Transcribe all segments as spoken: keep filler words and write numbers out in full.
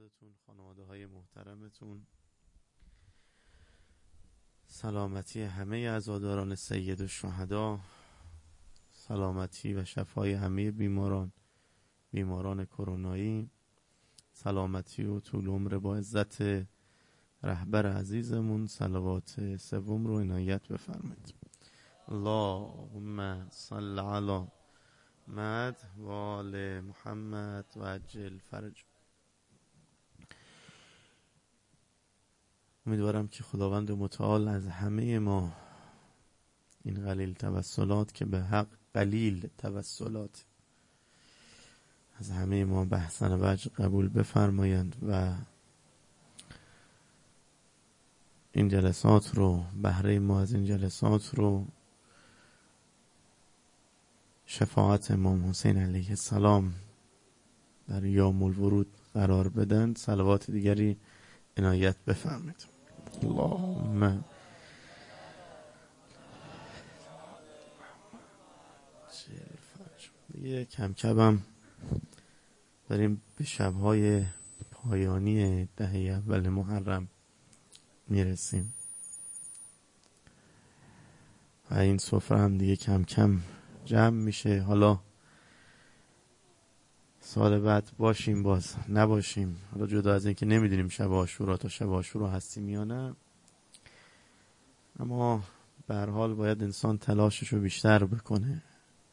خودتون، خانواده های محترمتون، سلامتی همه عزاداران سید الشهدا، سلامتی و شفای همه بیماران بیماران کرونایی، سلامتی و طول عمر با عزت رهبر عزیزمون. صلوات سوم رو عنایت بفرمایید. اللهم صل علی محمد و آل محمد و عجل فرج. امیدوارم که خداوند متعال از همه ما این قلیل توسلات که به حق قلیل توسلات از همه ما به احسن وجه قبول بفرمایند و این جلسات رو، بهره ما از این جلسات رو شفاعت امام حسین علیه السلام در یوم الورود قرار بدن. صلوات دیگری عنایت بفرمایید. اللهم دیگه کم کمم داریم به شبهای پایانی دهه اول محرم میرسیم و این سفره هم دیگه کم کم جمع میشه. حالا سال بعد باشیم باز نباشیم، حالا جدا از این که نمیدونیم شب عاشورا تا شب عاشورا هستیم یا نه، اما به هر حال باید انسان تلاششو بیشتر بکنه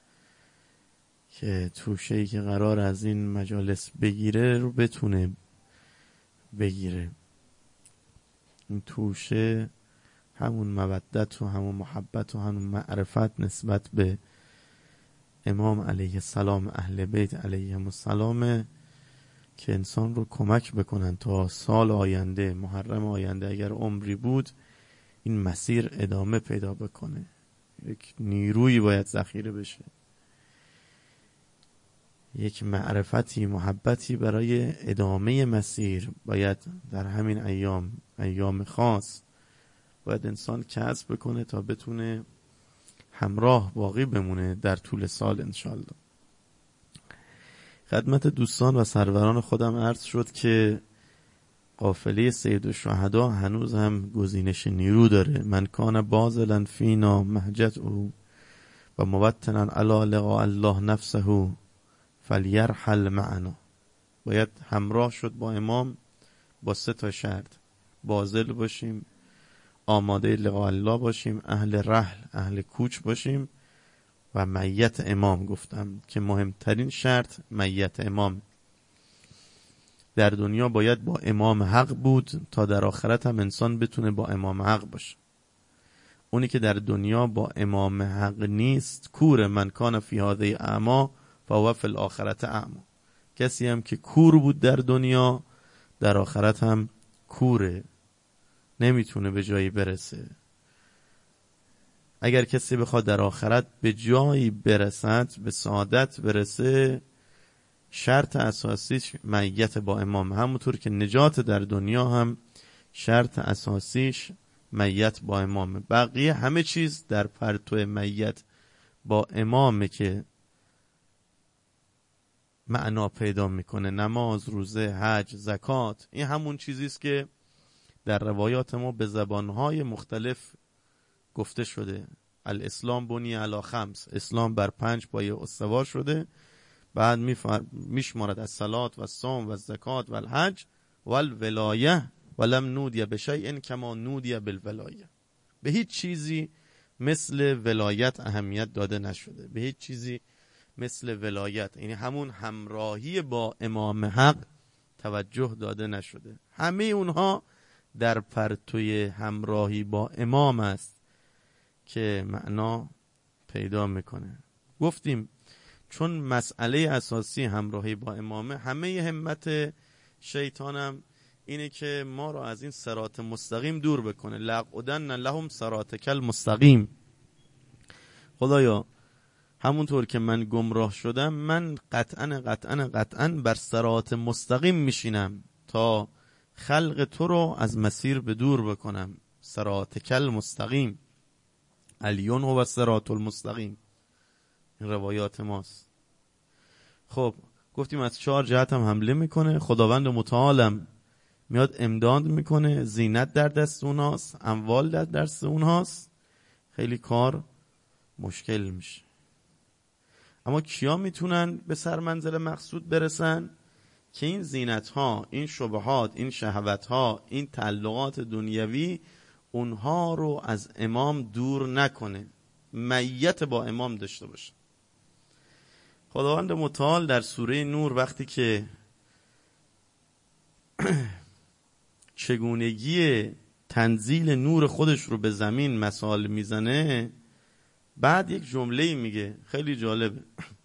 که توشه‌ای که قرار از این مجالس بگیره رو بتونه بگیره. این توشه همون مودت و همون محبت و همون معرفت نسبت به امام علیه السلام، اهل بیت علیهم السلام، که انسان رو کمک بکنن تا سال آینده، محرم آینده، اگر عمری بود، این مسیر ادامه پیدا بکنه. یک نیرویی باید ذخیره بشه، یک معرفتی، محبتی برای ادامه مسیر باید در همین ایام ایام خاص باید انسان کسب بکنه تا بتونه همراه باقی بمونه در طول سال انشالله. خدمت دوستان و سروران خودم عرض شد که قافله سید الشهدا هنوز هم گزینش نیرو داره. من کان باذلا فینا مهجته و موطنا علی لقاء الله نفسه فلیرحل معنا. باید همراه شد با امام با سه تا شرط: باذل باشیم، آماده لقاء الله باشیم، اهل رحل، اهل کوچ باشیم و میت امام. گفتم که مهمترین شرط میت امام. در دنیا باید با امام حق بود تا در آخرت هم انسان بتونه با امام حق باشه. اونی که در دنیا با امام حق نیست کور. من کان فی هذه اعما فهو فی الاخرة اعما. کسی هم که کور بود در دنیا در آخرت هم کوره، نمیتونه به جایی برسه. اگر کسی بخواد در آخرت به جایی برسد، به سعادت برسه، شرط اساسیش میت با امام. همونطور که نجات در دنیا هم شرط اساسیش میت با امام. بقیه همه چیز در پرتو میت با امامه که معنا پیدا میکنه. نماز، روزه، حج، زکات، این همون چیزیست که در روایات ما به زبانهای مختلف گفته شده. الاسلام بنی علی خمس، اسلام بر پنج پایه استوار شده. بعد میشمارد از صلات و صوم و زکات و الحج و الولایه ولم نودی بشیء کما نودی بالولایه. به هیچ چیزی مثل ولایت اهمیت داده نشده، به هیچ چیزی مثل ولایت، یعنی همون همراهی با امام حق، توجه داده نشده. همه اونها در پرتوی همراهی با امام است که معنا پیدا میکنه. گفتیم چون مسئله اساسی همراهی با امامه، همه همت شیطانم اینه که ما رو از این صراط مستقیم دور بکنه. لأقعدن لهم صراطک المستقیم. خدایا همونطور که من گمراه شدم، من قطعا قطعا قطعا بر صراط مستقیم میشینم تا خلق تو رو از مسیر به دور بکنم. صراطک المستقیم، الیون و صراط المستقیم، این روایات ماست. خب گفتیم از چهار جهت هم حمله میکنه. خداوند متعالم میاد امداد میکنه، زینت در دست اوناست، اموال در دست اوناست، خیلی کار مشکل میشه. اما کیا میتونن به سر منزل مقصود برسن؟ که این زینت ها، این شبهات، این شهوت ها، این تعلقات دنیوی اونها رو از امام دور نکنه، میت با امام داشته باشه. خداوند متعال در سوره نور وقتی که چگونگی تنزیل نور خودش رو به زمین مثال میزنه، بعد یک جمله میگه خیلی جالبه،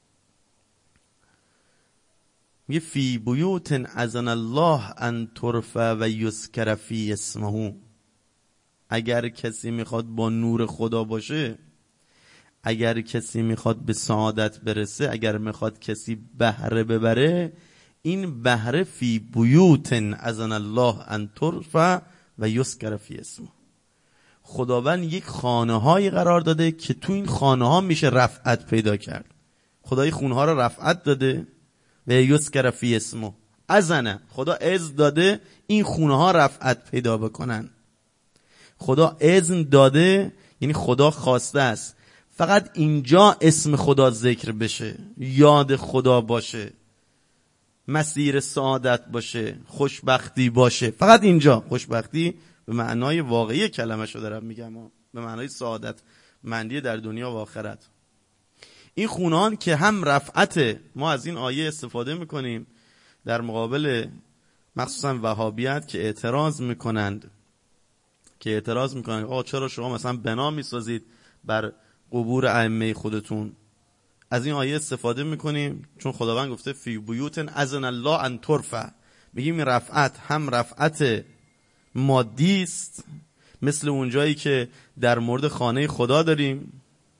میگه فی بیوت اذن الله ان ترفع و یذکر فی اسمه. اگر کسی میخواد با نور خدا باشه، اگر کسی میخواد به سعادت برسه، اگر میخواد کسی بهره ببره، این بهره فی بیوت اذن الله ان ترفع و یذکر فی اسمه. خداوند یک خانه هایی قرار داده که تو این خانه ها میشه رفعت پیدا کرد. خدای خونه ها رو رفعت داده و یذکر فی اسمه. اذن، خدا اذن داده این خونه ها رفعت پیدا بکنن. خدا اذن داده، یعنی خدا خواسته است فقط اینجا اسم خدا ذکر بشه، یاد خدا باشه، مسیر سعادت باشه، خوشبختی باشه. فقط اینجا خوشبختی به معنای واقعی کلمه شو دارم میگم، به معنای سعادت مندی در دنیا و آخرت. این خونان که هم رفعت، ما از این آیه استفاده میکنیم در مقابل مخصوصا وهابیت که اعتراض میکنند که اعتراض میکنند آقا چرا شما مثلا بنا میسازید بر قبور ائمه خودتون. از این آیه استفاده میکنیم چون خداوند گفته فی بیوت اذن الله ان ترفع. میگیم این رفعت هم رفعت مادی است، مثل اونجایی که در مورد خانه خدا داریم،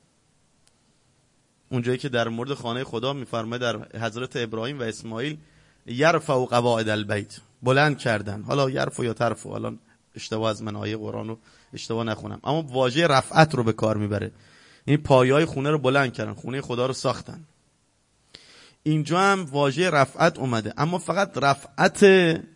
اونجایی که در مورد خانه خدا میفرماید در حضرت ابراهیم و اسماعیل یرفع قواعد البیت، بلند کردن. حالا یرفع یا ترفع، حالا اشتباه از من آیه قرآن رو اشتباه نخونم، اما واژه رفعت رو به کار میبره. این پایه‌های خونه رو بلند کردن، خونه خدا رو ساختن. اینجا هم واژه رفعت اومده، اما فقط رفعت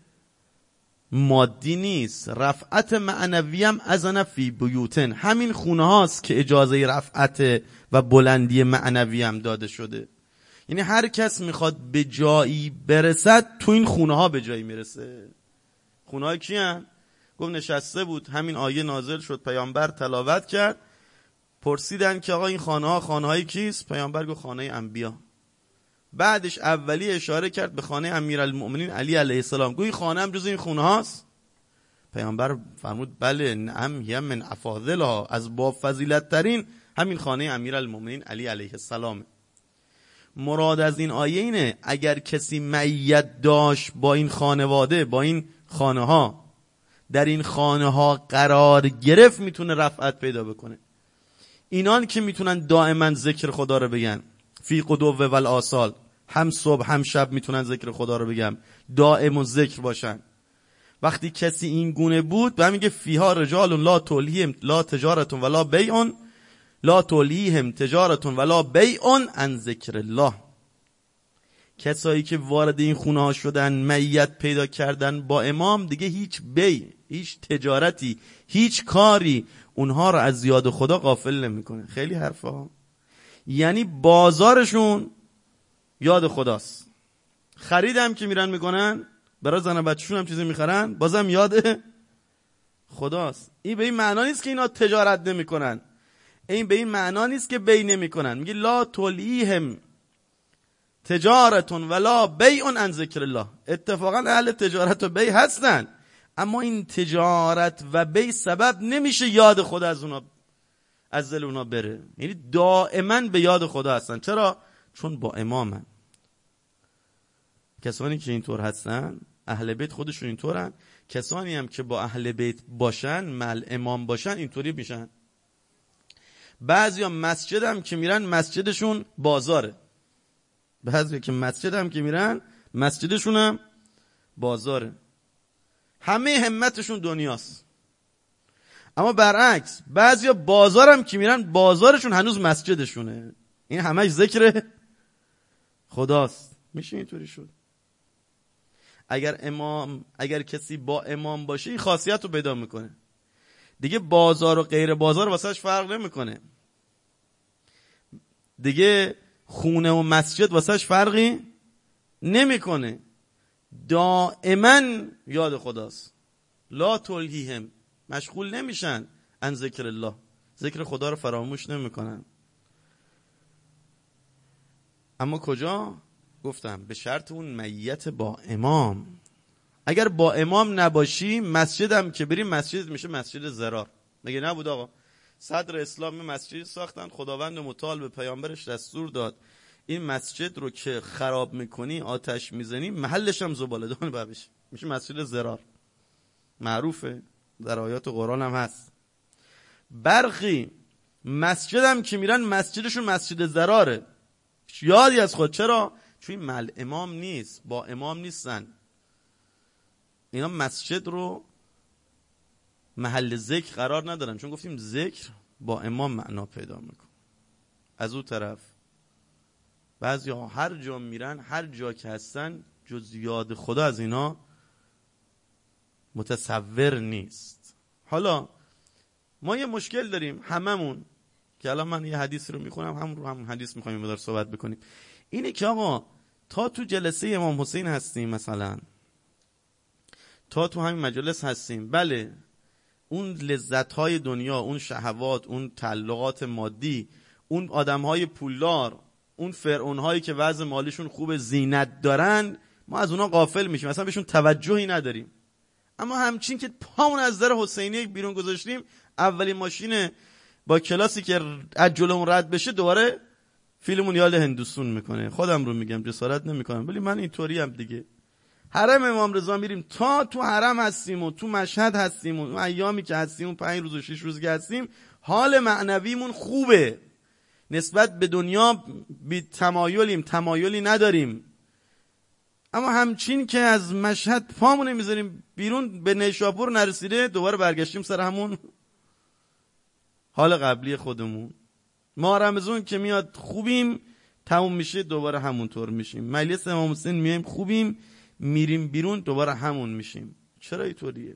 مادی نیست، رفعت معنوی هم اذن فی بیوتن. همین خونه هاست که اجازه رفعت و بلندی معنوی هم داده شده. یعنی هر کس میخواد به جایی برسد تو این خونه ها به جایی میرسه. خونه ها کی هن؟ گفت نشسته بود، همین آیه نازل شد، پیامبر تلاوت کرد، پرسیدن که آقا این خانه ها خانه های کیست؟ پیامبر گفت خانه انبیا. بعدش اولی اشاره کرد به خانه امیرالمؤمنین علی علیه السلام، گویا خانه هم جز این خونه هاست؟ پیامبر فرمود بله، نعم هی من افاضلها، از با فضیلت ترین همین خانه امیرالمؤمنین علی علیه السلام. مراد از این آیه اینه اگر کسی معیت داشت با این خانواده، با این خانه ها، در این خانه ها قرار گرفت، میتونه رفعت پیدا بکنه. اینان که میتونن دائما ذکر خدا رو بگن، فی غدو و الآصال، هم صبح هم شب میتونن ذکر خدا رو بگن، دائم و ذکر باشن. وقتی کسی این گونه بود، به میگه فیها رجال لا تلهیهم لا تجارت ولا بیع لا تلهیهم تجارت ولا بیع عن ذکر الله. کسایی که وارد این خونه ها شدن، معیت پیدا کردن با امام، دیگه هیچ بیع، هیچ تجارتی، هیچ کاری اونها رو از یاد خدا غافل نمیکنه. خیلی حرفا، یعنی بازارشون یاد خداست. خریدم که میرن میکنن، برای زن و بچه‌شون هم چیزی میخرن، بازم یاد خداست. این به این معنا نیست که اینا تجارت نمیکنن، این به این معنا نیست که بیع نمیکنن. میگه لا تلهیهم تجارت ولا بیع عن ذکر الله. اتفاقا اهل تجارت و بیع هستن، اما این تجارت و بیع سبب نمیشه یاد خدا از اونا، از دل اونا بره. یعنی دائما به یاد خدا هستن. چرا؟ چون با امامن. کسانی که اینطور هستن، اهل بیت خودشون اینطورن. کسانی هم که با اهل بیت باشن، مع امام باشن، اینطوری میشن. بعضیا مسجد هم که میرن، مسجدشون بازاره. بعضیا که مسجد هم که میرن، مسجدشون هم بازاره. همه همتشون دنیاست. اما برعکس، بعضیا بازارم که میرن، بازارشون هنوز مسجدشونه. این همش ذکر خداست. میشه اینطوری شد. اگر امام اگر کسی با امام باشه این خاصیت رو پیدا میکنه دیگه، بازار و غیر بازار واسهش فرق نمیکنه دیگه، خونه و مسجد واسهش فرقی نمیکنه، دائما یاد خداست. لا تلهیهم، مشغول نمیشن عن ذکر الله، ذکر خدا رو فراموش نمیکنن. اما کجا؟ گفتم به شرط اون میت با امام. اگر با امام نباشی مسجدم که بریم مسجد میشه مسجد ضرار. مگه نبود آقا صدر اسلام مسجد ساختن، خداوند متعال به پیامبرش دستور داد این مسجد رو که خراب میکنی آتش میزنی محلش هم زباله‌دان بشه، میشه مسجد ضرار، معروفه در آیات قرآن هم هست. برخی مسجدم که میرن مسجدشون مسجد ضراره، یادی از خود. چرا؟ چون این مل امام نیست، با امام نیستن، اینا مسجد رو محل ذکر قرار ندارن، چون گفتیم ذکر با امام معنا پیدا میکن. از اون طرف بعضی ها هر جا میرن، هر جا که هستن، جز یاد خدا از اینا متصور نیست. حالا ما یه مشکل داریم هممون، که الان من یه حدیث رو میخونم، هم رو هم حدیث میخوایم بدار صحبت بکنیم. اینه که آقا تا تو جلسه امام حسین هستیم، مثلا تا تو همین مجلس هستیم، بله اون لذت‌های دنیا، اون شهوات، اون تعلقات مادی، اون آدم‌های پولدار، اون فرعون‌هایی که وضع مالیشون خوب، زینت دارن، ما از اونا غافل میشیم، اصلا بهشون توجهی نداریم. اما همچین که پامون از در حسینی بیرون گذاشتیم، اولین ماشین با کلاسی که از جلومون رد بشه دوباره فیلمون یاد هندوستان میکنه. خودم رو میگم، جسارت نمیکنم، ولی من اینطوری هم دیگه. حرم امام رضا میریم، تا تو حرم هستیم و تو مشهد هستیم و اون ایامی که هستیم، پنج روز و شش روز که هستیم، حال معنویمون خوبه، نسبت به دنیا بی تمایلیم، تمایلی نداریم. اما همچین که از مشهد پامون میذاریم بیرون، به نیشاپور نرسیده، دوباره برگشتیم سر همون حال قبلی خودمون. ما رمضان که میاد خوبیم، تموم میشه دوباره همونطور میشیم. مجلس امام حسین میایم خوبیم، میریم بیرون دوباره همون میشیم. چرا اینطوریه؟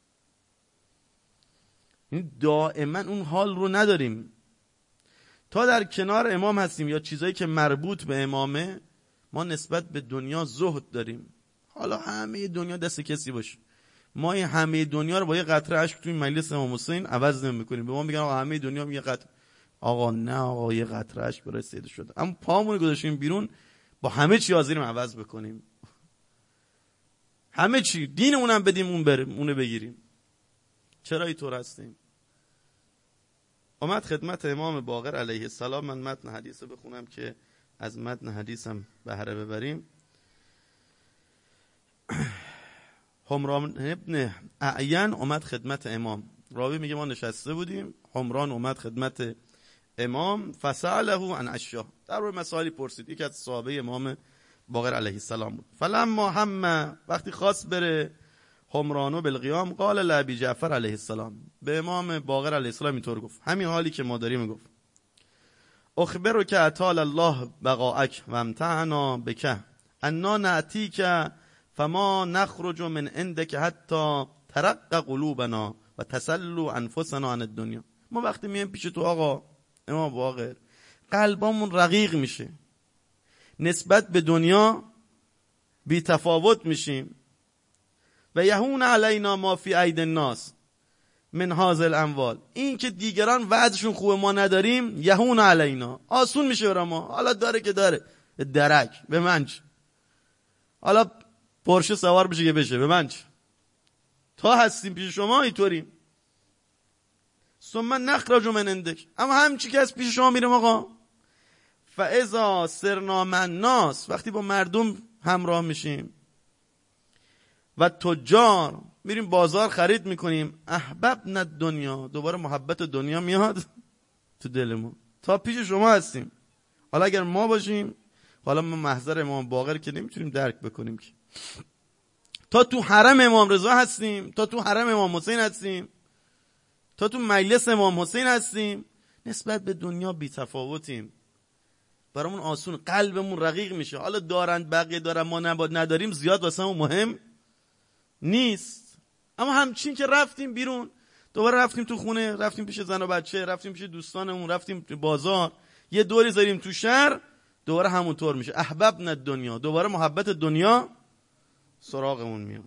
این دائما اون حال رو نداریم. تا در کنار امام هستیم یا چیزایی که مربوط به امامه، ما نسبت به دنیا زهد داریم. حالا همه دنیا دست کسی باشه، ما این همه دنیا رو با یه قطره اشک توی مجلس امام حسین عوض نمی‌کنیم. به ما میگن آقا همه دنیا یه قطره، آقا نه آقا یه قطره اشک برای سید شده. اما پامون گذاشتیم بیرون، با همه چی حاضریم عوض بکنیم، همه چی، دینمون هم بدیم اون بریم اونو بگیریم. چرا اینطور هستیم؟ اومد خدمت امام باقر علیه السلام، من متن حدیث بخونم که از متن حدیثم بهره ببریم. حمران ابن اعین اومد خدمت امام، راوی میگه ما نشسته بودیم، حمران اومد خدمت امام، فسأله عن اشیاء، در روی مسائلی پرسید. یکی از صحابه امام باقر علیه السلام بود. فلما هم، وقتی خواست بره حمرانو بالقیام، قال لابی جعفر علیه السلام، به امام باقر علیه السلام اینطور گفت، همین حالی که ما داریم گفت، اخبرک اطال الله بقاءک و امتعنا بک انا نأتیک فما نخرج من عندك حتی ترق قلوبنا و تسلو انفسنا عن الدنیا. ما وقتی میایم پیش تو آقا امام باقر، قلبامون رقیق میشه، نسبت به دنیا بی تفاوت میشیم. و یهون علینا ما فی اید الناس من هذا الاموال، این که دیگران وضعشون خوبه ما نداریم، یهون علینا، آسون میشه برای ما. حالا داره که داره، درک به من چه، حالا پرشه سوار بشه که بشه، به من چه، تا هستیم پیش شما اینطوریم. ثم نخرج من عندک، اما همچی که از پیش شما میریم آقا، فاذا سرنا مع الناس، وقتی با مردم همراه میشیم، و تجار میریم بازار خرید میکنیم، احببنا الدنیا، دوباره محبت دنیا میاد تو دلمون. تا پیش شما هستیم، حالا اگر ما باشیم، حالا ما محضر امام باقر که نمیتونیم درک بکنیم که، تا تو حرم امام رضا هستیم، تا تو حرم امام حسین هستیم، تا تو مجلس امام حسین هستیم، نسبت به دنیا بی تفاوتیم. برامون آسون، قلبمون رقیق میشه. حالا دارند بقیه دارن ما نباد نداریم زیاد واسمون مهم نیست. اما همچین که رفتیم بیرون، دوباره رفتیم تو خونه، رفتیم پیش زن و بچه، رفتیم پیش دوستانمون، رفتیم تو بازار، یه دوری زدیم تو شهر، دوباره همونطور میشه. احببنا دنیا، دوباره محبت دنیا سراغمون میاد.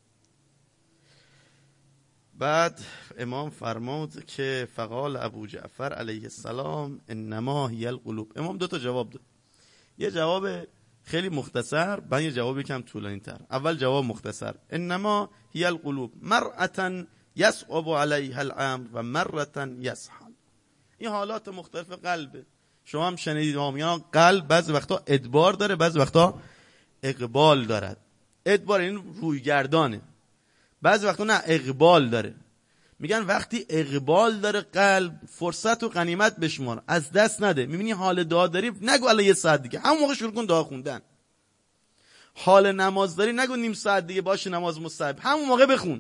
بعد امام فرمود که فقال ابو جعفر علیه السلام انما هی القلوب. امام دو تا جواب داد، یه جواب خیلی مختصر، بعد یه جواب یکم طولانی تر. اول جواب مختصر، انما هی القلوب مرأة یصعب علیها الامر و مرة یسهل. این حالات مختلف قلبه. شما هم شنیدید میگن قلب بعضی وقتا ادبار داره، بعضی وقتا اقبال دارد. ادبار این رویگردانه، بعضی وقتا نه اقبال داره. میگن وقتی اقبال داره قلب، فرصت و غنیمت بشمار، از دست نده. میبینی حال دعا داری، نگو الان یه ساعت دیگه، همون موقع شروع کن دعا خوندن. حال نماز داری، نگو نیم ساعت دیگه باشه نماز مستحب، همون موقع بخون.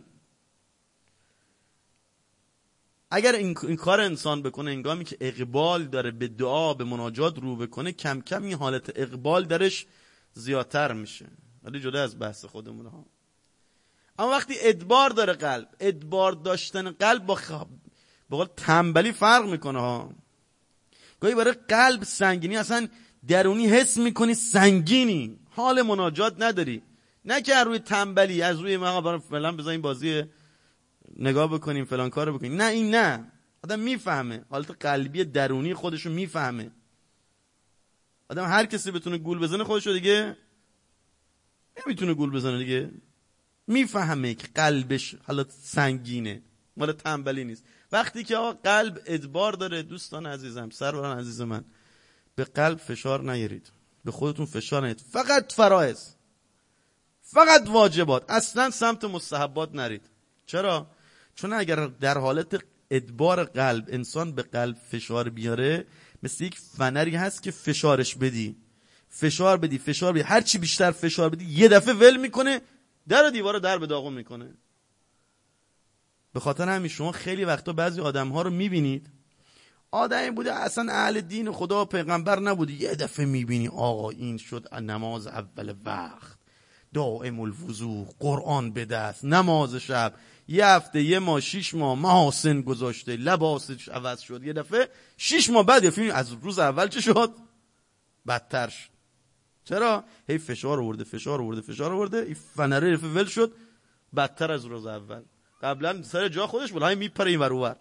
اگر این, این کار انسان بکنه انگامی که اقبال داره به دعا به مناجات رو بکنه، کم کم این حالت اقبال درش زیادتر میشه. ولی جدا از بحث خودمون ها. اما وقتی ادبار داره قلب، ادبار داشتن قلب با خ... با قول تنبلی فرق میکنه ها. گاهی برای قلب سنگینی، اصلا درونی حس میکنی سنگینی، حال مناجات نداری. نه که روی تنبلی، از روی ما فلان بذاریم بازی نگاه بکنیم فلان کارو بکنیم، نه این نه. آدم میفهمه حالت قلبی درونی خودشو میفهمه. آدم هر کسی بتونه گول بزنه خودشو دیگه نمیتونه گول بزنه دیگه. میفهمه که قلبش حالت سنگینه، مال تنبلی نیست. وقتی که آقا قلب ادبار داره، دوستان عزیزم، سروران عزیز من، به قلب فشار نیارید، به خودتون فشار نیارید. فقط فرائض، فقط واجبات، اصلا سمت مستحبات نرید. چرا؟ چون اگر در حالت ادبار قلب انسان به قلب فشار بیاره، مثل یک فنری هست که فشارش بدی فشار بدی فشار بدی هر چی بیشتر فشار بدی یه دفعه ول میکنه، در و دیوار در به داغون میکنه. به خاطر همین شما خیلی وقتا بعضی آدم ها رو میبینید، آدمی بوده اصلا اهل دین خدا و پیغمبر نبوده، یه دفعه میبینی آقا این شد نماز اول وقت، دائم الوضو، قرآن به دست، نماز شب، یه هفته یه ماه شش ماه محاسن گذاشته، لباسش عوض شد، یه دفعه شش ماه بعد یه از روز اول چه شد؟ بدتر شد. چرا؟ هی فشار آورده فشار آورده فشار آورده، این فنره رفه ول شد، بدتر از روز اول. قبلا سر جا خودش بود، های میپره این ور اون.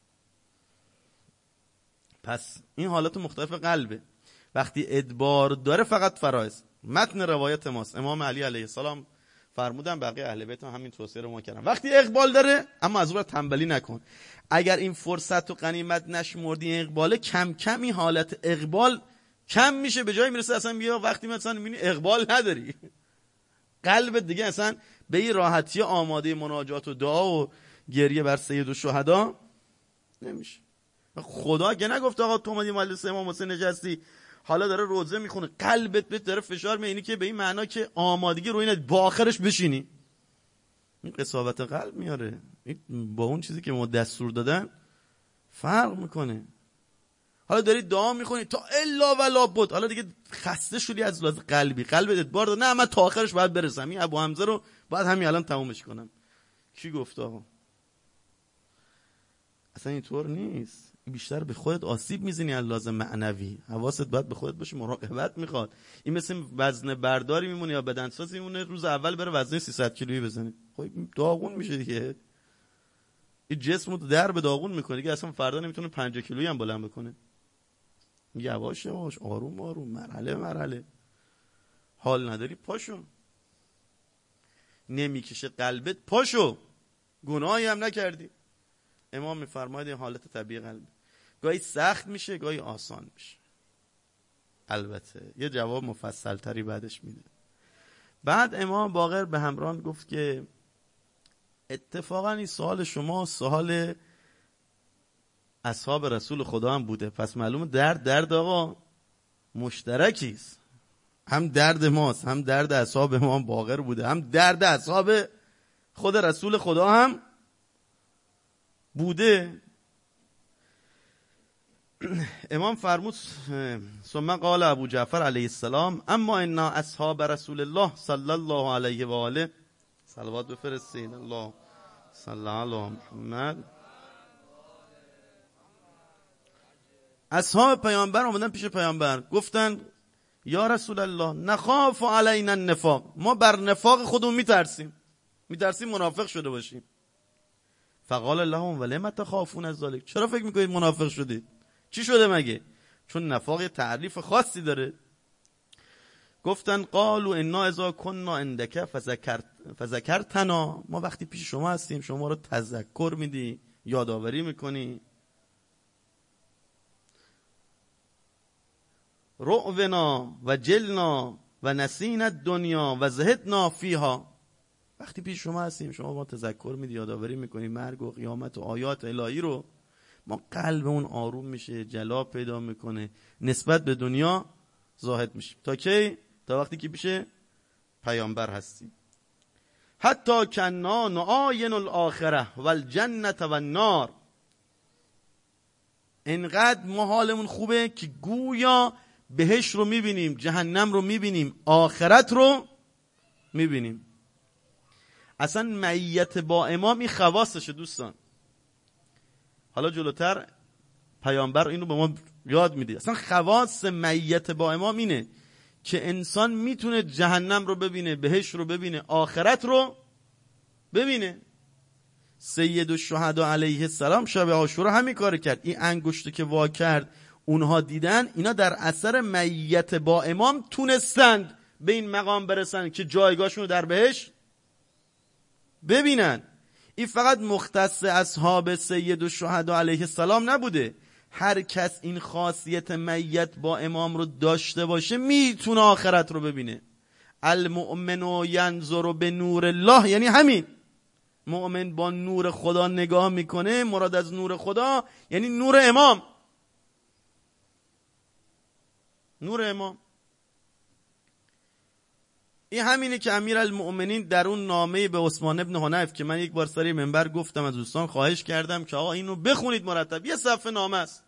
پس این حالت مختلف قلبه. وقتی ادبار داره فقط فرائض. متن روایت ماست، امام علی علیه السلام فرمودن، بقیه اهل بیت هم همین توصیه رو ما کردن. وقتی اقبال داره، اما از اون تنبلی نکن. اگر این فرصت و غنیمت نشمردی اقباله، کم کم این حالت اقبال کم میشه، به جای میرسه اصلا بیا وقتی مثلا میبینی اقبال نداری، قلبت دیگه اصلا به این راحتی آماده مناجات و دعا و گریه بر سید الشهدا نمیشه. خدا که نگفت آقا تو اومدی مجلس امام حسین نشستی حالا داره روزه میخونه، قلبت بهت داره فشار میاد، که به این معنا که آمادگی روی ند با آخرش بشینی. این قساوت قلب میاره. این با اون چیزی که ما دستور دادن فرق میکنه. حالا داری دعا میکنی تا الا ولا بد، حالا دیگه خسته شدی از لحاظ قلبی، قلبت ادبار داد، نه من تا آخرش باید برسم، این ابو حمزه رو باید همین الان تمومش کنم. کی گفت آقا؟ اصلا اینطور نیست. بیشتر به خودت آسیب میزنی از لحاظ معنوی. حواست باید به خودت باشه، مراقبت میخواد. این مثل وزن برداری میمونه یا بدنسازی میمونه، روز اول بره وزن سیصد کیلویی بزنه، خب داغون میشه دیگه. این جسمو در به داغون میکنه دیگه، اصلا فردا نمیتونه پنجاه کیلویی هم بلند بکنه. یواش یواش، آروم آروم، مرحله مرحله. حال نداری پاشو، نمیکشه قلبت پاشو، گناهی هم نکردی. امام میفرماید این حالت طبیعی قلب گاهی سخت میشه، گاهی آسان میشه. البته یه جواب مفصل تری بعدش میده. بعد امام باقر به همراهان گفت که اتفاقا این سوال شما سوال اصحاب رسول خدا هم بوده، پس معلومه درد درد آقا مشترکیست، هم درد ماست، هم درد اصحاب امام باقر بوده، هم درد اصحاب خود رسول خدا هم بوده. امام فرمود ثم قال ابو جعفر علیه السلام اما انا اصحاب رسول الله صلی الله علیه و آله، صلوات بفرستین الله صلی الله محمد. اصحاب پیامبر اومدن پیش پیامبر گفتن یا رسول الله نخاف علینا النفاق، ما بر نفاق خودمون میترسیم، میترسیم منافق شده باشیم. فقال لهم ولم تخافون از ذلک، چرا فکر میکنید منافق شدید؟ چی شده مگه؟ چون نفاق تعریف خاصی داره. گفتن قالوا انا اذا كنا عندك فذكرت فذكرتنا، ما وقتی پیش شما هستیم شما رو تذکر میدی، یادآوری میکنی. رعونا و جلنا و نسینا الدنیا و زهدنا فیها، وقتی پیش شما هستیم شما ما تذکر میدی، یادآوری میکنی مرگ و قیامت و آیات الهی رو، ما قلبمون آروم میشه، جلا پیدا میکنه، نسبت به دنیا زاهد میشیم. تا کی؟ تا وقتی که پیش پیامبر هستیم. حتی کنا نعاین الاخره والجنه والنار، انقدر ما حالمون خوبه که گویا بهشت رو میبینیم، جهنم رو میبینیم، آخرت رو میبینیم. اصلا معیت با امام این خواستشه دوستان. حالا جلوتر پیامبر اینو به ما یاد میده. اصلا خواص معیت با امام اینه که انسان میتونه جهنم رو ببینه، بهشت رو ببینه، آخرت رو ببینه. سید الشهدا علیه السلام شب عاشورا همین کار کرد. این انگشتی که وا کرد اونها دیدن، اینا در اثر معیت با امام تونستند به این مقام برسن که جایگاهشون رو در بهشت ببینن. این فقط مختص اصحاب سید الشهدا علیه السلام نبوده، هر کس این خاصیت معیت با امام رو داشته باشه میتونه آخرت رو ببینه. المؤمن ینظر به نور الله، یعنی همین مؤمن با نور خدا نگاه میکنه. مراد از نور خدا یعنی نور امام، نور امام. این همینه که امیرالمؤمنین در اون نامه به عثمان ابن حنیف که من یک بار سری منبر گفتم، از دوستان خواهش کردم که آقا اینو بخونید مرتب، یه صفحه نامه است،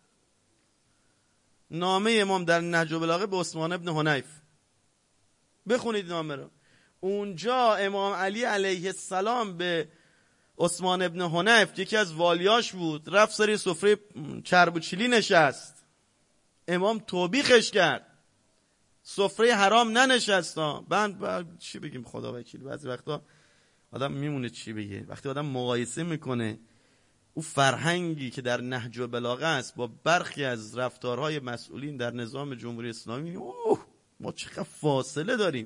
نامه امام در نهج البلاغه به عثمان ابن حنیف، بخونید نامه رو. اونجا امام علی علیه السلام به عثمان ابن حنیف که یکی از والیاش بود، رفت سری سفره چرب و چیلی نشست، امام توبیخش کرد، سفره حرام ننشستا. بعد چی بگیم خدا وکیل، بعضی وقتا آدم میمونه چی بگه. وقتی آدم مقایسه میکنه او فرهنگی که در نهج البلاغه است با برخی از رفتارهای مسئولین در نظام جمهوری اسلامی، اوه ما چقدر فاصله داریم.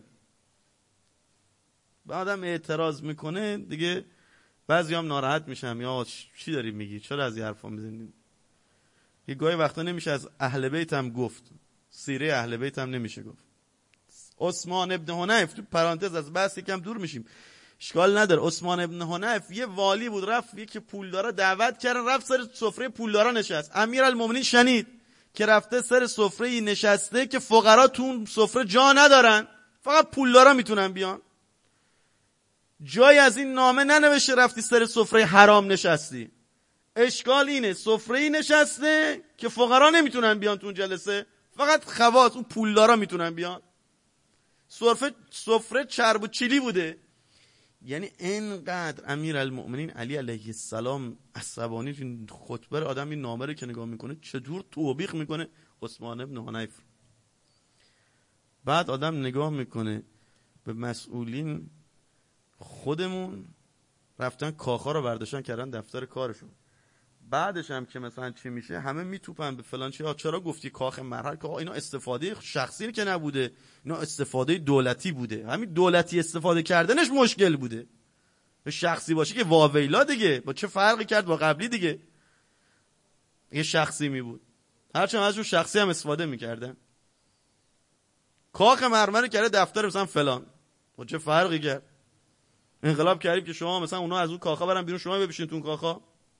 بعد آدم اعتراض میکنه دیگه، بعضی هم ناراحت میشم، یا چی داری میگی، چرا از این حرفا میزنی. یه گاهی وقتا نمیشه از اهل بیت هم گفت، سیره اهل بیت هم نمیشه گفت. عثمان ابن حنیف، تو پرانتز از بحث یکم دور میشیم، اشکال نداره. عثمان ابن حنیف یه والی بود، رفت یکی پولدارا دعوت کردن، رفت سر سفره پولدارا نشست. امیرالمومنین شنید که رفته سر سفره نشسته که فقرا تو اون سفره جا ندارن، فقط پولدارا میتونن بیان. جای از این نامه ننوشته رفتی سر سفره حرام نشستی. اشکال اینه سفره نشسته که فقرا نمیتونن بیان تو اون جلسه، فقط خواص اون پولدارا میتونن بیان. سفره سفره چرب و چیلی بوده. یعنی اینقدر امیرالمؤمنین علی علیه السلام عصبانی تو خطبه آدم این نامه رو که نگاه میکنه چجور توبیخ میکنه عثمان ابن حنیف. بعد آدم نگاه میکنه به مسئولین خودمون، رفتن کاخا رو برداشتن کردن دفتر کارشون. بعدش هم که مثلا چی میشه همه میتوپن به فلان چی، چرا گفتی کاخ مرحل، که اینا استفاده شخصی که نبوده، اینا استفاده دولتی بوده. همین دولتی استفاده کردنش مشکل بوده، شخصی باشه که واویلا دیگه، با چه فرقی کرد با قبلی دیگه. یه شخصی می بود، هرچند ازشون شخصی هم استفاده میکردن. کاخ مرمر کرده دفتر مثلا فلان، با چه فرقی کرد؟ انقلاب کردیم که شما مثلا اونا از اون کاخا برن بیرون، شما ببینید تو اون کاخا.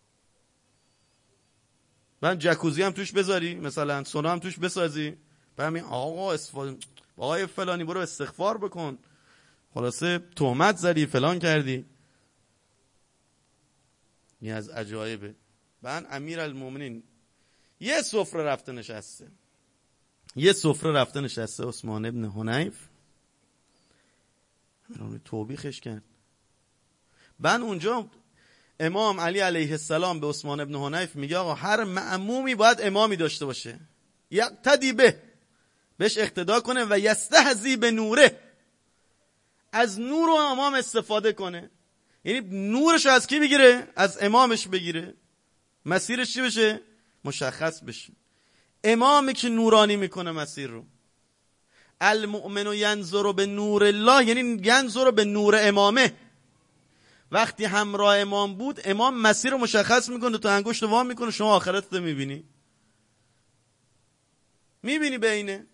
بعد جکوزی هم توش بذاری، مثلا سونا هم توش بسازی، بعد می آقا استفاده آقای فلانی برو استغفار بکن، خلاصه تهمت زدی فلان کردی. این از عجایبه. بعد امیرالمومنین یه سفره رفته نشسته یه سفره رفته نشسته عثمان ابن حنیف رو توبیخش کرد. بعد اونجا امام علی علیه السلام به عثمان ابن حنیف میگه آقا هر مأمومی باید امامی داشته باشه، یقتدی به، بهش اقتدا کنه، و یستهزی به نوره، از نور و امام استفاده کنه. یعنی نورش از کی بگیره؟ از امامش بگیره، مسیرش چی بشه؟ مشخص بشه. امامی که نورانی میکنه مسیر رو. المؤمن ینظر به نور الله، یعنی ینظر به نور امامه. وقتی همراه امام بود، امام مسیر رو مشخص میکنه، تو انگشت وام میکنه، شما آخرت رو میبینی میبینی بینه.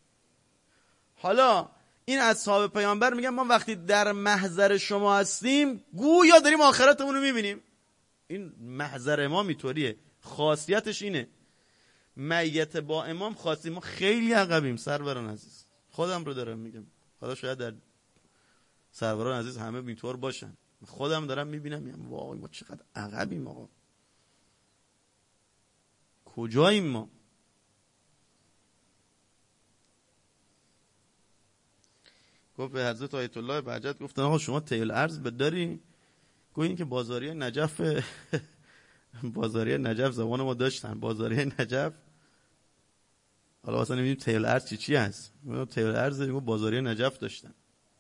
حالا این اصحاب پیامبر میگن ما وقتی در محضر شما هستیم گویا داریم آخرتمون رو میبینیم. این محضر امام اینطوریه، خاصیتش اینه. میت با امام خاصی، ما خیلی عقبیم سروران عزیز، خودم رو دارم میگم، خدا شاید در سروران عزیز همه اینطور باشن، خودم دارم میبینم میگم وای ما چقدر عقبیم آقا، کجاییم ما؟ گفت به حضرت آیت الله بهجت گفتن آقا شما تیل ارز بداری؟ گفت این که بازاری نجف بازاری نجف زبان ما داشتن، بازاری نجف، حالا واسه نمیدیم تیل ارز چی چی هست، تیل ارز دیگه بازاری نجف داشتن.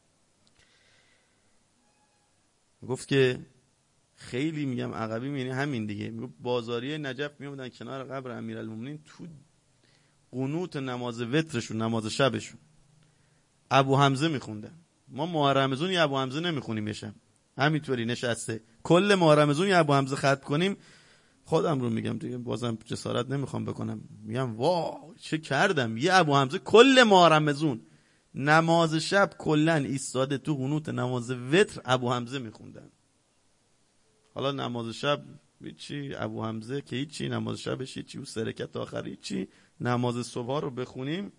گفت که خیلی میگم عقبی، یعنی همین دیگه. میگفت بازاری نجف میومدن کنار قبر امیرالمومنین تو قنوت نماز وترشون، نماز شبشون، ابو حمزه میخوندن. ما ماه رمضان یه ابو حمزه نمیخونیم یه شب، همینطوری نشسته کل ماه رمضان یه ابو حمزه ختم کنیم. خودم رو میگم دیگه، بازم جسارت نمیخوام بکنم، میگم واو چه کردم، یه ابو حمزه کل ماه رمضان نماز شب کلا ایستاده تو قنوت نماز وتر ابو حمزه میخوندن. حالا نماز شب چی ابو حمزه که هیچی، نماز شبش چی و سرکت آخری چی، نماز صبح رو بخونیم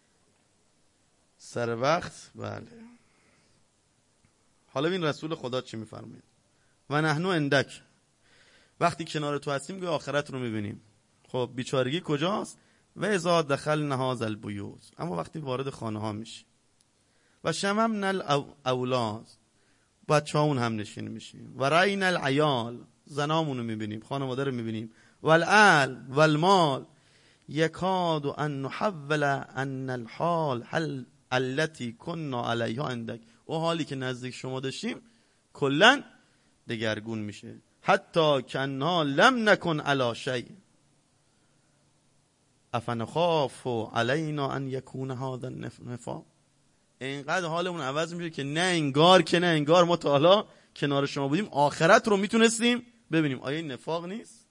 سر وقت. بله حالا ببین رسول خدا چی میفرماید، و نحنو اندک، وقتی کنار تو هستیم که آخرت رو میبینیم. خب بیچارگی کجاست؟ و اذا دخلنا هذا البیوت، اما وقتی وارد خانه ها میشی، و شممنا الاولاد، بچه‌هامون هم نشین میشیم، و راینا العیال، زنامون رو میبینیم، خانواده رو میبینیم، والاهل والمال، یکاد ان نحول ان الحال هل التي كنا علیها عندك، و حالی که نزدیک شما داشتیم کلا دگرگون میشه. حتی کنا لم نکن علی شیء افنخاف علینا ان یکون هذا النفاق، اینقدر حالمون عوض میشه که نه انگار که نه انگار ما تا حالا کنار شما بودیم آخرت رو میتونستیم ببینیم. آیا این نفاق نیست؟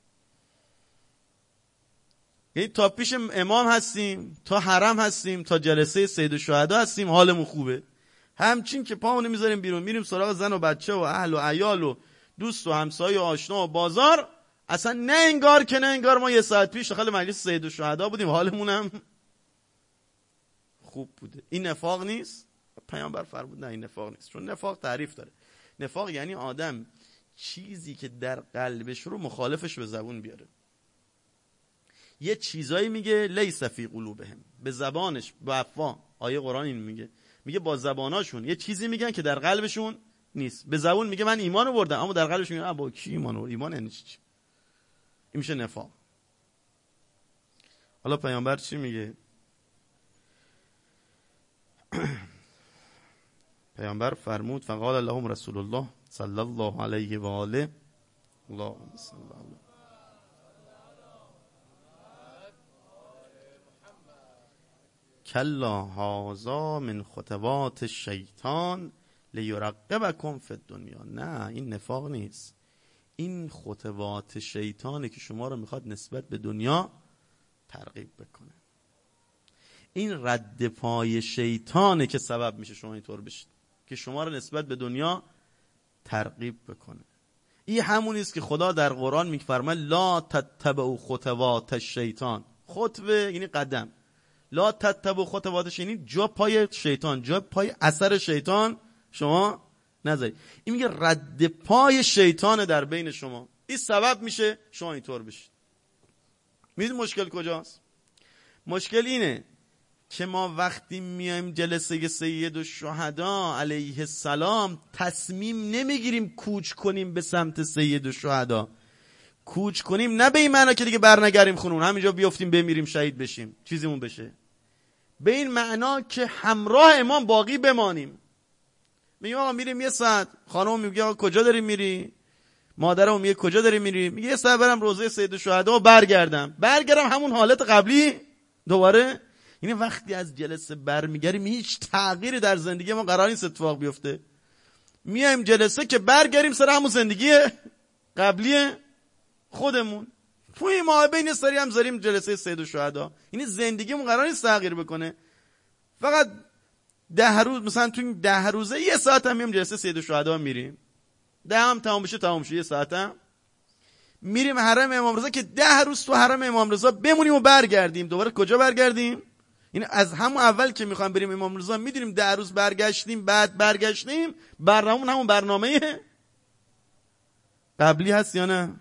یعنی تا پیش امام هستیم، تا حرم هستیم، تا جلسه سید الشهدا هستیم، حالمون خوبه. همچین که پامونو میذاریم بیرون، میریم سراغ زن و بچه و اهل و عیال و دوست و همسایه و آشنا و بازار، اصلا نه انگار که نه انگار ما یه ساعت پیش داخل مجلس سید الشهدا بودیم، حالمون هم خوب بوده. این نفاق نیست؟ پیامبر فرمود نه این نفاق نیست، چون نفاق تعریف داره. نفاق یعنی آدم چیزی که در قلبش رو مخالفش به زبون بیاره. یه چیزایی میگه لیس فی قلوبهم، به زبانش با افواه، آیه قرآن این میگه، میگه با زباناشون یه چیزی میگن که در قلبشون نیست. به زبون میگه من ایمان آوردم، اما در قلبش میگه با کی ایمان آورد؟ ایمان یعنی چی؟ این میشه نفاق. حالا پیامبر چی میگه؟ پیامبر فرمود فقال لهم رسول الله صلی الله علیه و آله اللهم صل علی کلا هذا من خطوات الشیطان لیرقبکم فی الدنیا. نه این نفاق نیست، این خطوات شیطانه که شما رو میخواد نسبت به دنیا ترغیب بکنه. این رد پای شیطانه که سبب میشه شما اینطور بشید که شما رو نسبت به دنیا ترغیب بکنه. این همونی است که خدا در قرآن میفرماید لا تتبعوا خطوات الشیطان. خطوه یعنی قدم، لا تتبعوا خطوات یعنی جا پای شیطان، جا پای اثر شیطان شما نذارید. این میگه رد پای شیطان در بین شما، این سبب میشه شما اینطور بشید. میدونید مشکل کجاست؟ مشکل اینه که ما وقتی میایم جلسه سید الشهدا علیه السلام تصمیم نمیگیریم کوچ کنیم به سمت سید الشهدا. کوچ کنیم نه به این معنا که دیگه برنگریم خونون همینجا بیافتیم بمیریم شهید بشیم چیزیمون بشه، به این معنا که همراه امام باقی بمانیم. میگیم آقا میریم یه ساعت، خانم میگه آقا کجا داری میری؟ مادرم میگه کجا داری میری؟ میگه یه ساعت برم روضه سید الشهدا و برگردم. برگردم همون حالت قبلی دوباره. یعنی وقتی از جلسه برمیگردیم هیچ تغییری در زندگی ما قرار نیست اتفاق بیفته. میایم جلسه که برگردیم سر همون زندگی قبلی خودمون. توی ما بین سری هم زاریم جلسه سید الشهدا. یعنی زندگیمون قرار نیست تغییر بکنه. فقط ده روز مثلا تو ده روزه یه ساعت هم میام جلسه سید الشهدا میریم. ده هم تمام بشه تمام شه، یه ساعت هم میریم حرم امام رضا که ده روز تو حرم امام رضا بمونیم و برگردیم. دوباره کجا برگردیم؟ یعنی از همون اول که میخوایم بریم امام رضا میدونیم ده روز برگشتیم، بعد برگشتیم برنامون همون برنامه قبلی هست یا نه؟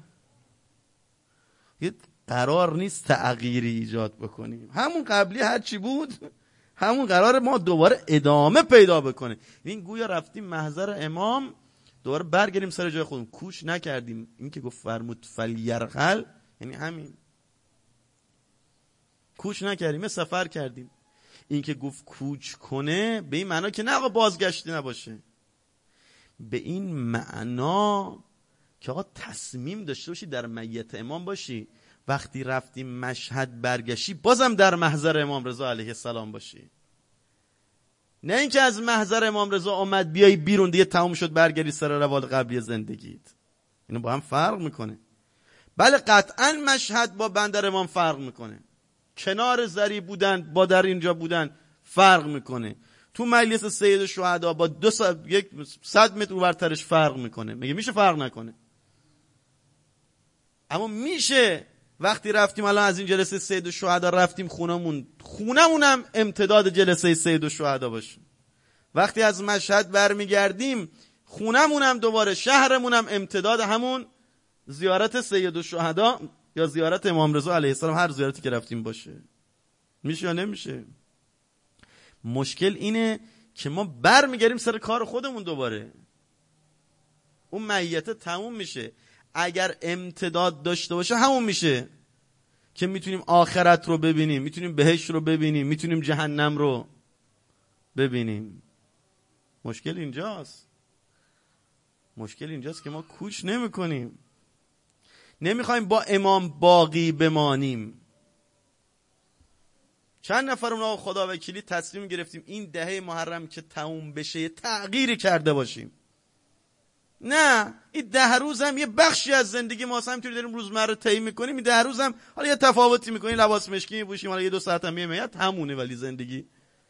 یه قرار نیست تغییری ایجاد بکنیم. همون قبلی هر چی بود همون قرار ما دوباره ادامه پیدا بکنه. این گویا رفتیم محضر امام دوباره برگردیم سر جای خودمون، کوچ نکردیم. این که گفت فرمود فلیرحل یعنی همین، کوچ نکردیم، سفر کردیم. این که گفت کوچ کنه به این معنا که نه آقا بازگشتی نباشه، به این معنا که آقا تصمیم داشته باشی در میت امام باشی، وقتی رفتیم مشهد برگشتی بازم در محضر امام رضا علیه السلام باشی. نه اینکه از محضر امام رضا اومد بیای بیرون دیگه تموم شد برگردی سر روال قبلی زندگیت. اینو با هم فرق میکنه. بله قطعا مشهد با بندر امام فرق میکنه، کنار زری بودن با در اینجا بودن فرق میکنه، تو مجلس سید الشهدا با دو سا... یک صد متر اونورترش فرق میکنه. میگه میشه فرق نکنه؟ اما میشه. وقتی رفتیم الان از این جلسه سید الشهدا رفتیم خونمون، خونمون هم امتداد جلسه سید الشهدا باشه. وقتی از مشهد برمیگردیم خونمون هم دوباره شهرمون هم امتداد همون زیارت سید الشهدا یا زیارت امام رضا علیه السلام، هر زیارتی که رفتیم باشه. میشه یا نمیشه؟ مشکل اینه که ما برمیگردیم سر کار خودمون دوباره. اون میت تموم میشه. اگر امتداد داشته باشه همون میشه که میتونیم آخرت رو ببینیم، میتونیم بهشت رو ببینیم، میتونیم جهنم رو ببینیم. مشکل اینجاست. مشکل اینجاست که ما کوچ نمی کنیم، نمیخوایم با امام باقی بمانیم. چند نفر اون خدا وکیلی تصمیم گرفتیم این دهه محرم که تموم بشه تغییری کرده باشیم. نه، این ده روز هم یه بخشی از زندگی ما هست، همینطوری داریم روزمره طی میکنیم. این ده روز هم حالا یه تفاوتی میکنیم، لباس مشکی میپوشیم، حالا یه دو ساعت هم میاد همونه، ولی زندگی.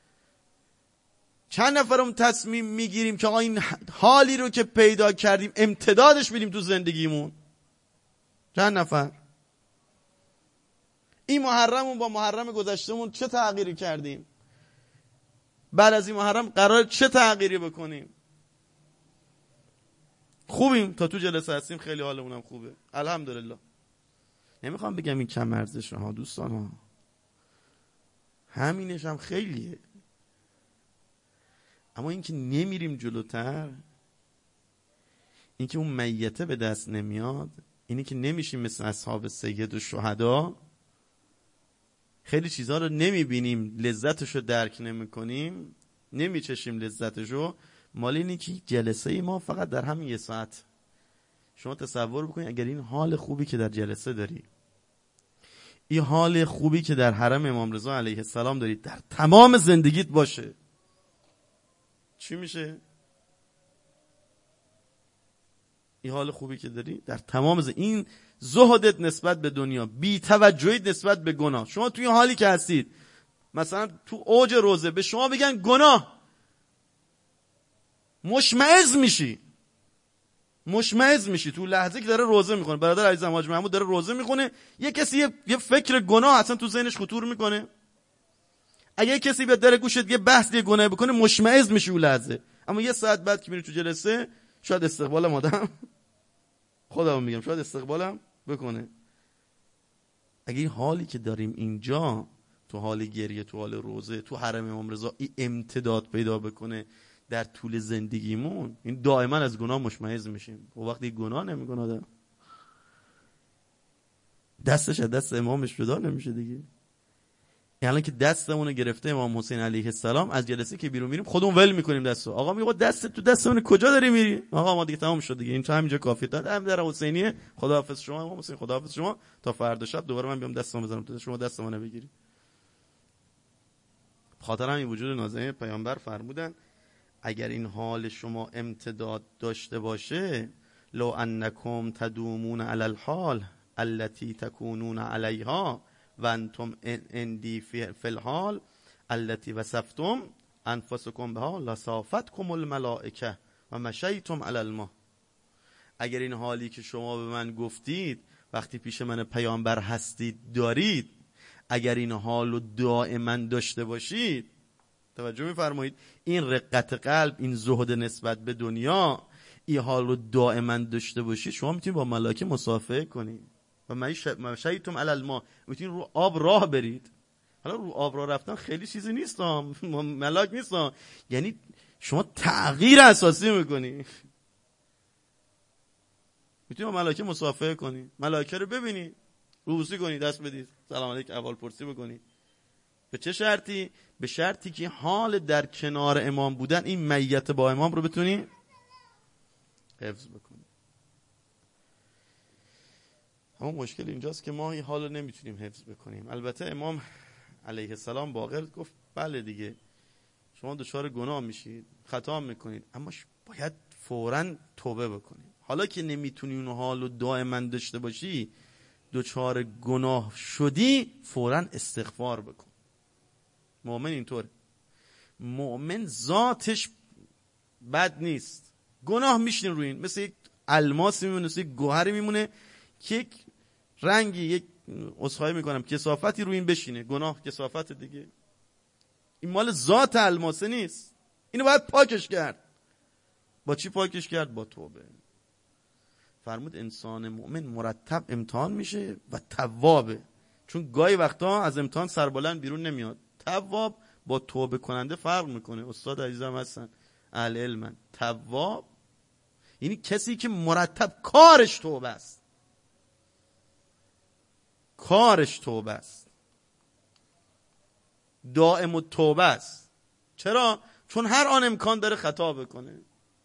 چند نفرم تصمیم میگیریم که آقا این حالی رو که پیدا کردیم امتدادش بدیم تو زندگیمون. چند نفر این محرمون با محرم گذشتمون چه تغییری کردیم؟ بعد از این محرم قرار چه تغییری بکنیم؟ خوبیم تا تو جلسه هستیم، خیلی حالمونم خوبه الحمدلله. نمیخوام بگم این کم ارزشه ها دوستان ها، همینش هم خیلیه. اما اینکه نمیریم جلوتر، اینکه اون میته به دست نمیاد، اینی که نمیشیم مثل اصحاب سید الشهدا، خیلی چیزها رو نمیبینیم، لذتش رو درک نمیکنیم، نمیچشیم لذتش رو. مال اینی که جلسه ما فقط در همین یه ساعت. شما تصور بکنید اگر این حال خوبی که در جلسه داری، این حال خوبی که در حرم امام رضا علیه السلام داری در تمام زندگیت باشه، چی میشه؟ این حال خوبی که داری در تمام زندگی، این زهدت نسبت به دنیا، بی توجهیت نسبت به گناه. شما توی این حالی که هستید، مثلا تو اوج روزه به شما بگن گناه، مشمئز میشی، مشمئز میشی تو لحظه که داره روزه میخونه. برادر عزیزم حاج محمود داره روزه میخونه، یه کسی یه, یه فکر گناه اصلا تو ذهنش خطور میکنه. اگه کسی بیاد در گوشت یه بحث یه گناه بکنه مشمئز میشی اون لحظه. اما یه ساعت بعد که میری تو جلسه، شاید استقبالم آدم خودم میگم شاید استقبالم بکنه. اگه این حالی که داریم اینجا تو حال گریه، تو حال روزه، تو حرم امام رضا این امتداد پیدا بکنه در طول زندگیمون، این دائما از گناه مشمئز میشیم. و وقتی گناه نمیکنه آدم دستش از دست امامش جدا نمیشه دیگه. یعنی که دستمون گرفته امام حسین علیه السلام، از جلسه که بیرون میریم خودمون ول میکنیم دستو. آقا میگه دست تو دستمون کجا داری میری؟ آقا ما دیگه تمام شد دیگه، این تا همینجا کافیه. داد هم در حسینیه، خداحافظ شما امام حسین، خداحافظ شما، تا فردا شب دوباره من بیام دستمو بزنم تو شما دستمو نبگیری. خاطر همین وجود نازنین پیامبر فرمودن اگر این حال شما امتداد داشته باشه، لو انکم تدومون علی الحال التي تكونون علیها و انتم اندی فی الحال التي وصفتم انفسکم بها لصافتکم الملائکه و مشیتم علی الماء. اگر این حالی که شما به من گفتید وقتی پیش من پیامبر هستید دارید، اگر این حال رو دائما داشته باشید، توجه می‌فرمایید، این رقت قلب، این زهد نسبت به دنیا، این حال رو دائما داشته باشید، شما میتونید با ملائکه مصافحه کنید و مشیتم علی الماء، میتونید رو آب راه برید. حالا رو آب راه رفتن خیلی چیزی نیست، ملاک نیست، یعنی شما تغییر اساسی میکنی. میتونید با ملائکه مصافحه کنید، ملائکه رو ببینید، روبوسی کنید، دست بدید، سلام علیک، احوال پرسی بکنید. به چه شرطی؟ به شرطی که حال در کنار امام بودن، این میت با امام رو بتونی حفظ بکنی. اما مشکل اینجاست که ما این حال رو نمیتونیم حفظ بکنیم. البته امام علیه السلام باقر گفت بله دیگه شما دچار گناه میشید، خطا میکنید، اما باید فوراً توبه بکنید. حالا که نمیتونی اون حال رو دائما داشته باشی، دچار گناه شدی، فوراً استغفار بکن. مؤمن اینطوره، مؤمن ذاتش بد نیست، گناه میشینه روی این، مثل یک الماس میمونه، مثل یک گوهر میمونه که یک رنگی، یک عذرخواهی میکنم کثافتی روی این بشینه، گناه کثافت دیگه. این مال ذات الماسه نیست، اینو باید پاکش کرد. با چی پاکش کرد؟ با توبه. فرمود انسان مؤمن مرتب امتحان میشه و توابه، چون گاهی وقتا از امتحان سربلند بیرون نمیاد. تواب با توبه کننده فرق میکنه. استاد عزیزم هستن، اهل علمن. تواب یعنی کسی که مرتب کارش توبه است، کارش توبه است، دائم التوبه است. چرا؟ چون هر آن امکان داره خطا بکنه.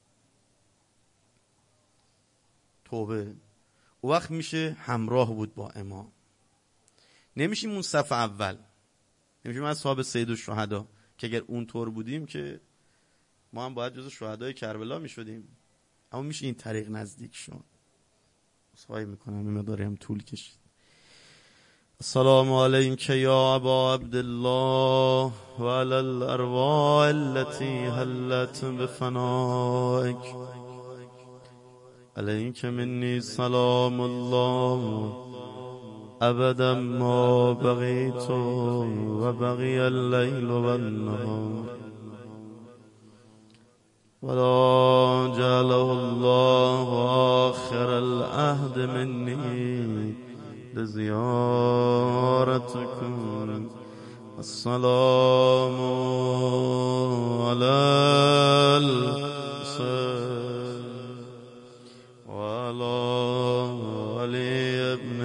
توبه او وقت میشه همراه بود با امام، نمیشیم اون صف اول، نمیشیم از صحاب سید الشهدا که اگر اون طور بودیم که ما هم باید جز شهدای کربلا میشدیم، اما میشه این طریق نزدیک شد. صحایی میکنم این مداری هم طول کشید. السلام علیک یا ابا عبدالله و علی الارواح التي حلت بفنائک، علیک منی سلام الله ابدا ما بقیت و بقی اللیل و النهار ولا جعله الله آخر العهد منی لزیارتکم. السلام علی الحسین و علی علی ابن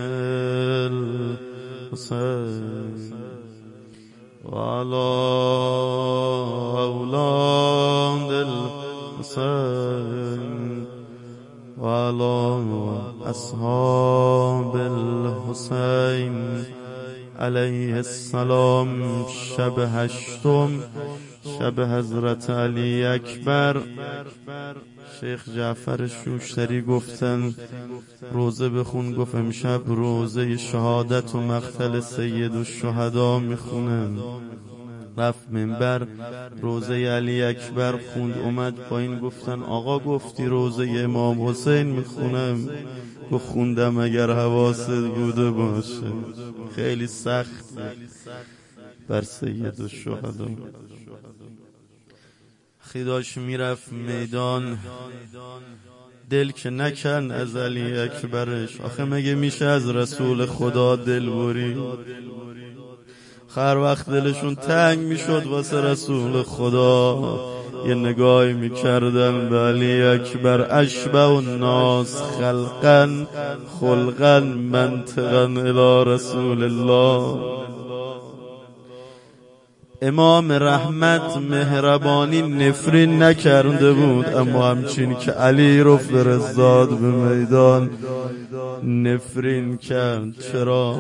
الحسین و علی اولاد الحسین و علی اصحاب الحسین علیه السلام. شب هشتم، شب حضرت علی اکبر، شیخ جعفر شوشتری گفتن روزه بخون، گفت امشب روزه شهادت و مقتل سید الشهدا میخونن. رفت منبر روزه علی اکبر خوند، اومد پایین، گفتن آقا گفتی روزه امام حسین میخونم؟ گفت خوندم اگر حواست بوده باشه. خیلی سخت بر سید الشهدا. خیلی داشت میرفت میدان، دل که نکن از علی اکبرش. آخه مگه میشه از رسول خدا دل بری؟ هر وقت دلشون تنگ میشد واسه رسول خدا یه نگاهی میکردن به علی اکبر. اشبه الناس خلقا خلقا منطقا الی رسول الله. امام رحمت مهربانی نفرین نکرده بود، اما همچین که علی رو فرستاد به میدان نفرین کرد. چرا؟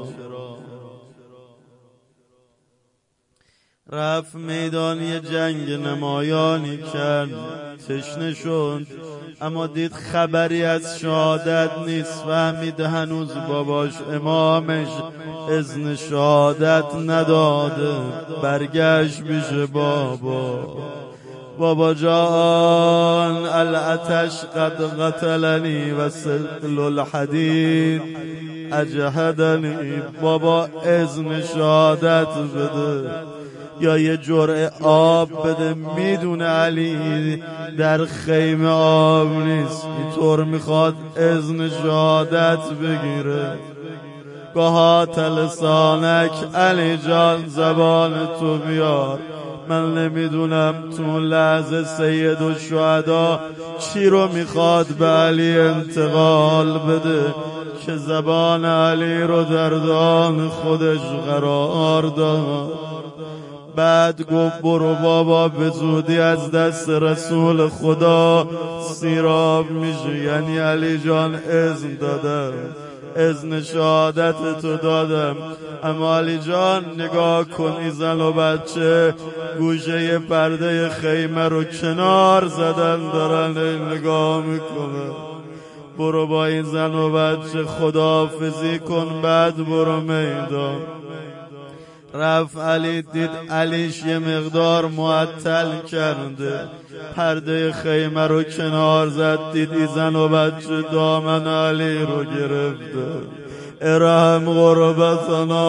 رفت میدان یه جنگ نمایانی کرد، تشنه شد، اما دید خبری از شهادت نیست. فهمید هنوز باباش امامش اذن شهادت نداده. برگشت پیش بابا. بابا جان العطش قد قتلنی و سقل الحدید اجهدنی. بابا اذن شهادت بده یا یه جرعه آب بده. میدونه علی در خیمه آب نیست، اینطور میخواد اذن شهادت بگیره. گاهات لسانک علی جان زبان تو بیار. من نمیدونم تو لحظه سید الشهدا چی رو میخواد به علی انتقال بده که زبان علی رو در دهان خودش قرار داد. بعد گفت برو بابا به زودی از دست رسول خدا سیراب میشه. یعنی علی جان اذن دادم، اذن شهادت تو دادم، اما علی جان نگاه کن این زن و بچه گوشه پرده خیمه رو کنار زدن دارن نگاه میکنه. برو با این زن و بچه خداحافظی کن، بعد برو میدان. رفت علی دید علیش یه مقدار معطل کرده، پرده خیمه رو کنار زد، دید ای زن و بچه دامن علی رو گرفته. ارحم غربتنا،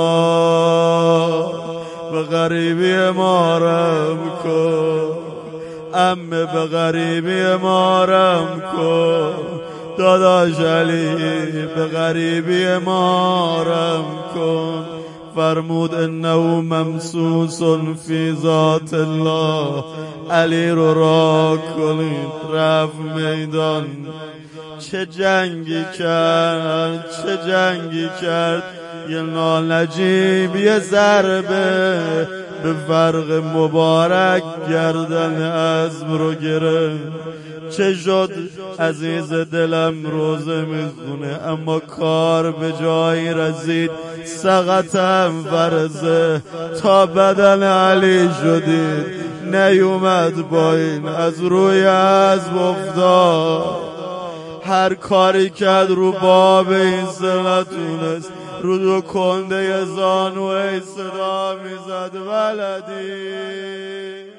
به غریبی ما رحم کن، امه به غریبی ما رحم کن، داداش علی به غریبی ما رحم کن. فرمود انه ممسوس فی ذات الله، علی رو را کنید. رفت میدان. چه جنگی کرد، چه جنگی کرد. یه نالجیب یه ضربه به فرق مبارک گردن اسب رو گرفت. چه شد عزیز دلم روزه میخونه، اما کار به جایی رسید. سقطم فرزه تا بدن علی شدید، نیومد با این از روی اسب افتاد. هر کاری کرد رو باب این نتونست، رو دو کنده زانوی صدا میزد ولدی